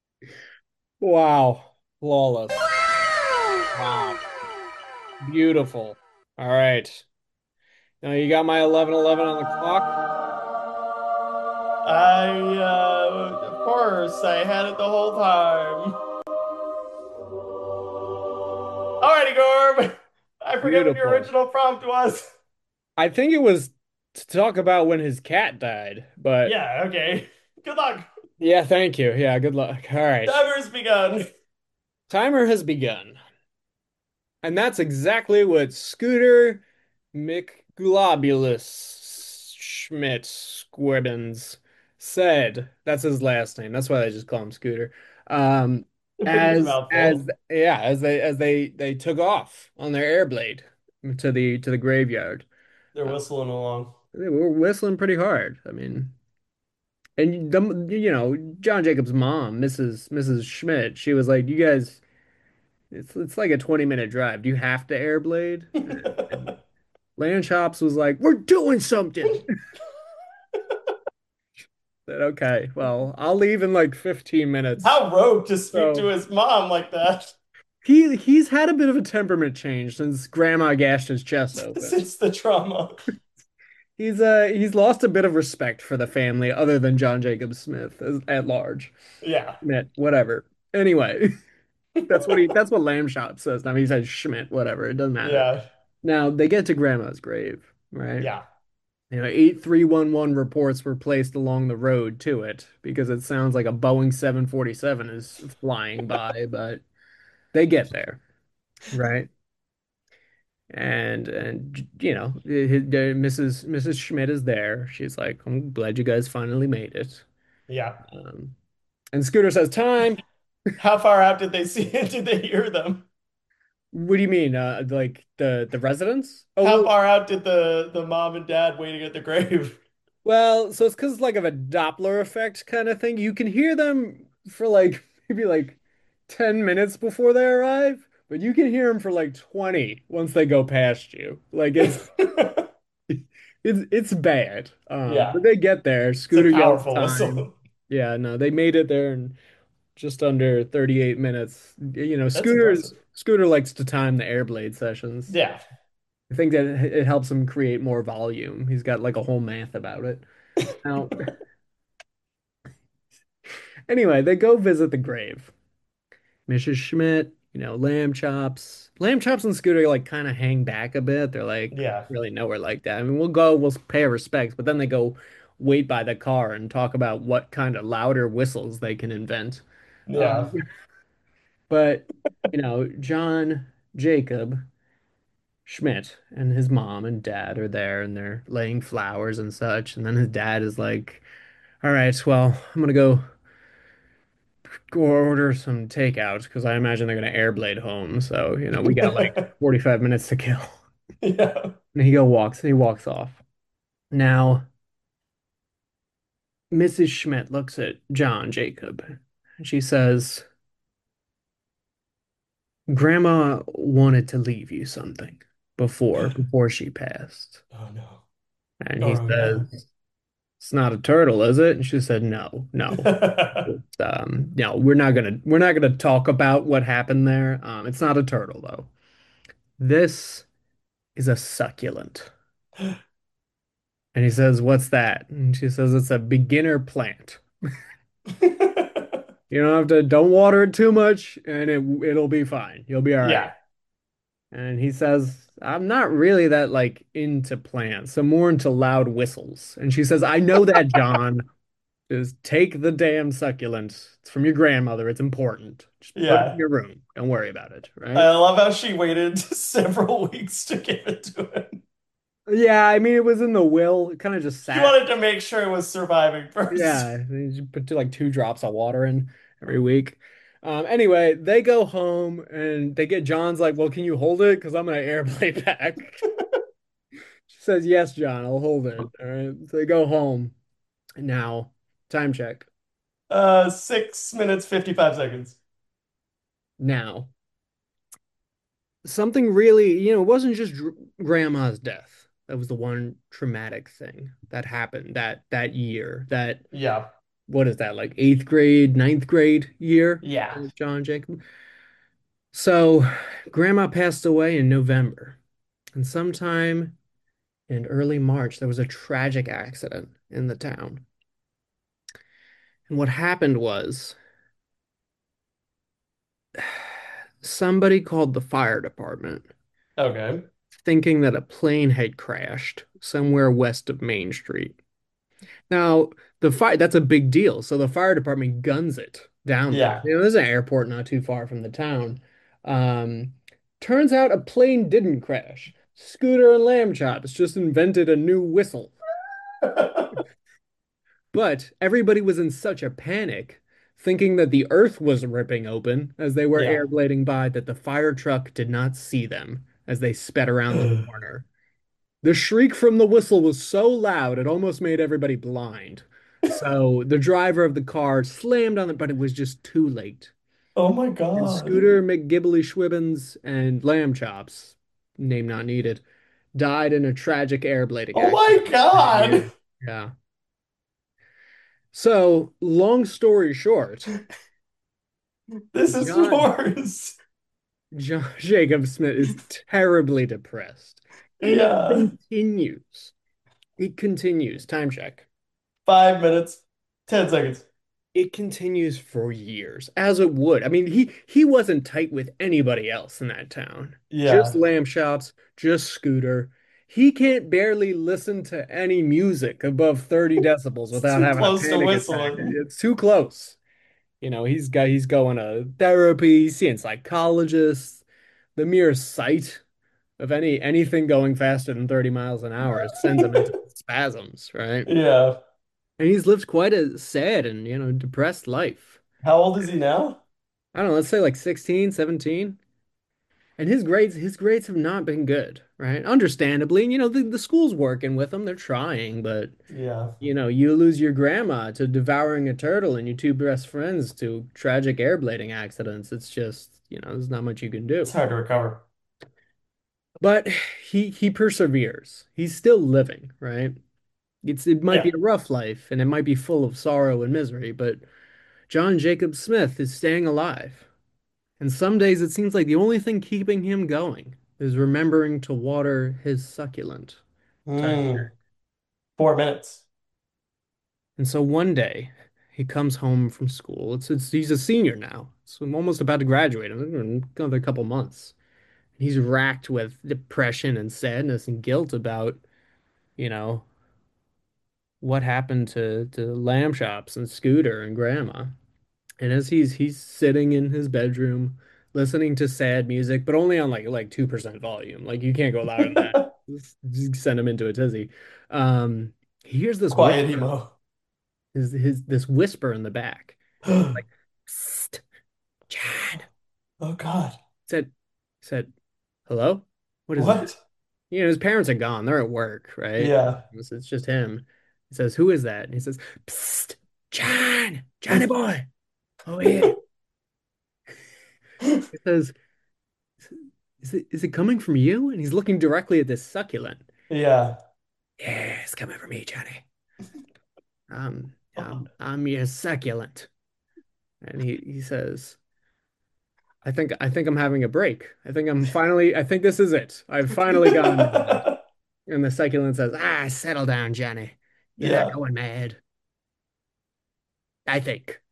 wow. Flawless. Wow. Beautiful. All right. Now you got my eleven eleven on the clock. I, uh, of course, I had it the whole time. Alrighty, Gorb. I forget what your Beautiful. original prompt was. I think it was to talk about when his cat died, but Yeah, okay. Good luck. yeah, thank you. Yeah, good luck. All right. Timer's begun. Timer has begun. And that's exactly what Scooter McGlobulus Schmidt Squibbins said. That's his last name. That's why they just call him Scooter. Um, It is a as as mouthful. yeah, as they as they they took off on their airblade to the to the graveyard. They're Uh, whistling along. they were whistling pretty hard. I mean, and the you know John Jacob's mom, Missus Missus Schmidt, she was like, "You guys, it's it's like a twenty minute drive. Do you have to airblade?" And Land Chops was like, "We're doing something." Said, "Okay, well, I'll leave in like fifteen minutes." How rogue to speak to So his mom like that he he's had a bit of a temperament change since Grandma gashed his chest open. since the trauma. He's uh he's lost a bit of respect for the family other than John Jacob Smith as, at large. Yeah. Schmidt, whatever. Anyway, that's what he that's what Lamb Chop says. Now he says Schmidt, whatever. It doesn't matter. Yeah. Now they get to Grandma's grave, right? Yeah. You know, eight three one one reports were placed along the road to it because it sounds like a Boeing seven forty-seven is flying by, but they get there. right? And and you know, his, the- Missus Missus Schmidt is there. She's like, "I'm glad you guys finally made it." Yeah. Um, and Scooter says, "Time." How far out did they see it? Did they hear them? What do you mean? Uh, like the the residents? Oh How well, far out did the the mom and dad waiting at the grave? well. So it's because like of a Doppler effect kind of thing. You can hear them for like maybe like ten minutes before they arrive, but you can hear them for like twenty once they go past you. Like it's it's it's bad. Um, Yeah, but they get there. it's a Scooter yells powerful time. whistle. Yeah, no, they made it there in just under thirty-eight minutes. You know, That's Scooter's impressive. Scooter likes to time the Airblade sessions. Yeah. I think that it it helps him create more volume. He's got like a whole math about it. Now, anyway, they go visit the grave. Missus Schmidt, you know, Lamb Chops. Lamb Chops and Scooter like kind of hang back a bit. They're like Yeah. really nowhere like that. I mean, we'll go, we'll pay our respects, but then they go wait by the car and talk about what kind of louder whistles they can invent. Yeah. Um, but you know, John Jacob Schmidt and his mom and dad are there and they're laying flowers and such. And then his dad is like, all right, well, I'm gonna go go order some takeout because I imagine they're gonna airblade home. So, you know, we got like forty-five minutes to kill. Yeah. And he go walks, he walks off. Now, Missus Schmidt looks at John Jacob and she says, Grandma wanted to leave you something before before she passed. Oh no. And he Oh yeah. says, it's not a turtle, is it? And she said, no, no. It's, um, no, we're not gonna we're not gonna talk about what happened there. Um, it's not a turtle though. This is a succulent. And he says, what's that? And she says, it's a beginner plant. You don't have to don't water it too much and it it'll be fine. You'll be all right. Yeah. And he says, I'm not really that like into plants. I'm more into loud whistles. And she says, I know that, John. Just take the damn succulent. It's from your grandmother. It's important. Just put it in Yeah. your room. Don't worry about it, right? I love how she waited several weeks to give it to him. Yeah, I mean, it was in the will. It kind of just She sat. wanted to make sure it was surviving first. Yeah, you put like two drops of water in every week. Um, anyway, they go home and they get John's like, well, can you hold it? Because I'm gonna airplay back. She says, yes, John, I'll hold it. All right. So they go home. Now, time check. Uh, six minutes, fifty-five seconds. Now, something really, you know, it wasn't just dr- grandma's death. That was the one traumatic thing that happened that that year. That Yeah. what is that, like eighth grade, ninth grade year Yeah. of John Jacob? So, grandma passed away in November, and sometime in early March, there was a tragic accident in the town. And what happened was somebody called the fire department Okay. thinking that a plane had crashed somewhere west of Main Street. Now, the fire that's a big deal. So the fire department guns it down there. Yeah. You know, there's an airport not too far from the town. Um, turns out a plane didn't crash. Scooter and Lamb Chops just invented a new whistle. But everybody was in such a panic, thinking that the earth was ripping open as they were Yeah. airblading by, that the fire truck did not see them as they sped around the corner. The shriek from the whistle was so loud it almost made everybody blind. So the driver of the car slammed on it, but it was just too late. Oh my And God. Scooter McGibbly Schwibbins and Lamb Chops, name not needed, died in a tragic airblading Oh accident my that God. year. Yeah. So, long story short, This is John worse. John Jacob Smith is terribly depressed. And it Yeah. continues. It continues. Time check. Five minutes, ten seconds. It continues for years, as it would. I mean, he he wasn't tight with anybody else in that town. Just Yeah. Lamb Chops, just Scooter. He can't barely listen to any music above thirty decibels It's without too having a close to panic attack. whistling. It's too close. You know, he's got he's going to therapy, seeing psychologists. the mere sight of any anything going faster than thirty miles an hour sends him into spasms, right? Yeah. And he's lived quite a sad and, you know, depressed life. How old is he now? I don't know, let's say like sixteen, seventeen. And his grades his grades have not been good, right? Understandably, and you know, the, the school's working with him, they're trying, but Yeah. you know, you lose your grandma to devouring a turtle and your two best friends to tragic airblading accidents. It's just, you know, there's not much you can It's do. hard to recover. But he he perseveres. He's still living, right? It's it might Yeah. be a rough life and it might be full of sorrow and misery, but John Jacob Smith is staying alive. And some days it seems like the only thing keeping him going is remembering to water his succulent. Time. Mm, four minutes. And so one day he comes home from school. It's, it's he's a senior now, so I'm almost about to graduate in another couple months. He's racked with depression and sadness and guilt about, you know, what happened to to lamb chops and Scooter and Grandma. And as he's he's sitting in his bedroom listening to sad music, but only on like like two percent volume. Like you can't go louder than that. Just send him into a tizzy. Um, he hears this Quiet whisper, emo. his his this whisper in the back. Like, Psst, Chad. Oh God. Said said, hello? What is it? What? You know, his parents are gone. They're at work, right? Yeah. It's, it's just him. He says, who is that? And he says, Psst, John, Johnny boy. Oh yeah. He says, Is it is it coming from you? And he's looking directly at this succulent. Yeah. Yeah, it's coming from me, Johnny. Um, I'm I'm your succulent. And he he says, I think I think I'm having a break. I think I'm finally I think this is it. I've finally gone mad. And the succulent says, Ah, settle down, Johnny. You're not Yeah. going mad. I think.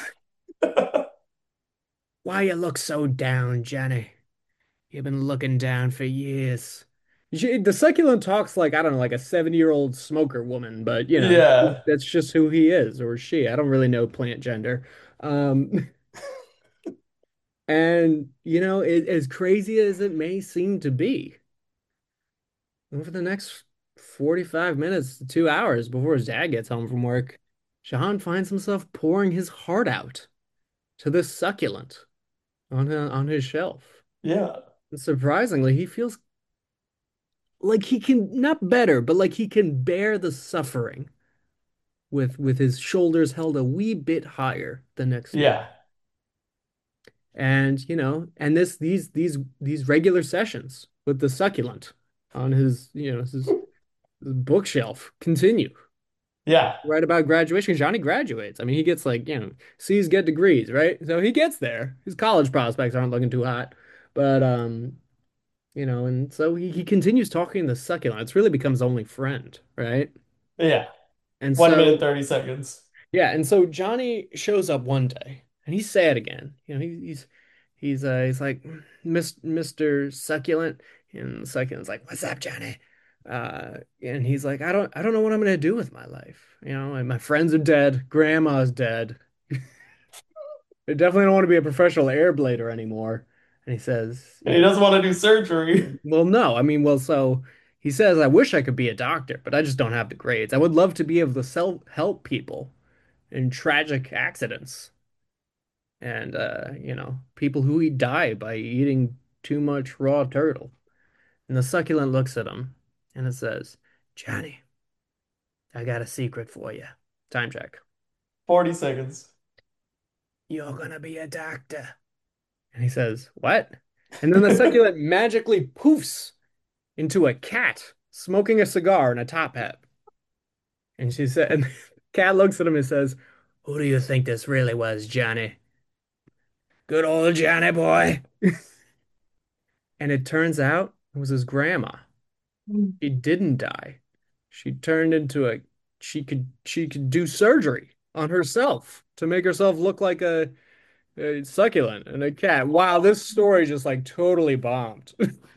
Why you look so down, Johnny? You've been looking down for years. She, the succulent talks like, I don't know, like a seventy-year-old smoker woman, but you know, Yeah. that's just who he is or she. I don't really know plant gender. Um, and you know, it, as crazy as it may seem to be, over the next forty-five minutes to two hours before his dad gets home from work, Shahan finds himself pouring his heart out to this succulent on, a, on his shelf. Yeah. And surprisingly, he feels like he can not better, but like he can bear the suffering with with his shoulders held a wee bit higher the next morning. Yeah. And you know, and this these these these regular sessions with the succulent on his, you know, his, his bookshelf continue Yeah. right about graduation. Johnny graduates. I mean, he gets like, you know, C's get degrees, right? So he gets there. His college prospects aren't looking too hot. But um, you know, and so he, he continues talking to the succulent. It's really become his only friend, right? Yeah. And One minute, so thirty seconds. yeah, and so Johnny shows up one day and he's sad again. You know, he, he's he's uh he's like Miss Mister Succulent, and the Succulent's like, "What's up, Johnny?" Uh, and he's like, "I don't I don't know what I'm gonna do with my life. You know, and my friends are dead, grandma's dead. I definitely don't want to be a professional airblader anymore." And he says, And "You he know, doesn't want to do surgery. well, no, I mean, well, so." He says, I wish I could be a doctor, but I just don't have the grades. I would love to be able to self help people in tragic accidents and uh, you know, people who eat die by eating too much raw turtle. And the succulent looks at him and it says, Johnny, I got a secret for you. Time check. forty seconds. You're gonna be a doctor. And he says, What? And then the succulent magically poofs into a cat smoking a cigar in a top hat. And she said, and the cat looks at him and says, Who do you think this really was, Johnny? Good old Johnny boy. And it turns out it was his grandma. She didn't die. She turned into a she could she could do surgery on herself to make herself look like a, a succulent and a cat. Wow, this story just like totally bombed.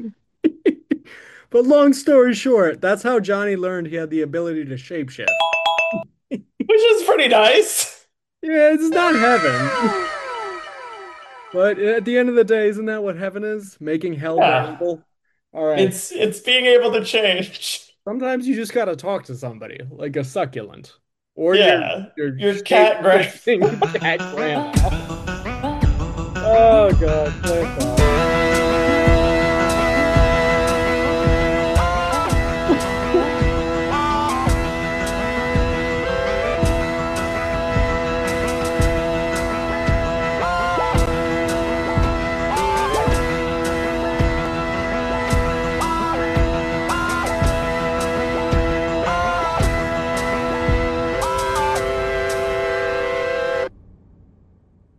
But long story short, that's how Johnny learned he had the ability to shapeshift. Which is pretty nice. Yeah, it's not heaven. But at the end of the day, isn't that what heaven is? Making hell Yeah, bearable. All right. it's it's being able to change. Sometimes you just gotta talk to somebody, like a succulent, or your Yeah, your your shape cat shifting grandfather. cat grandma. Oh God, play a song.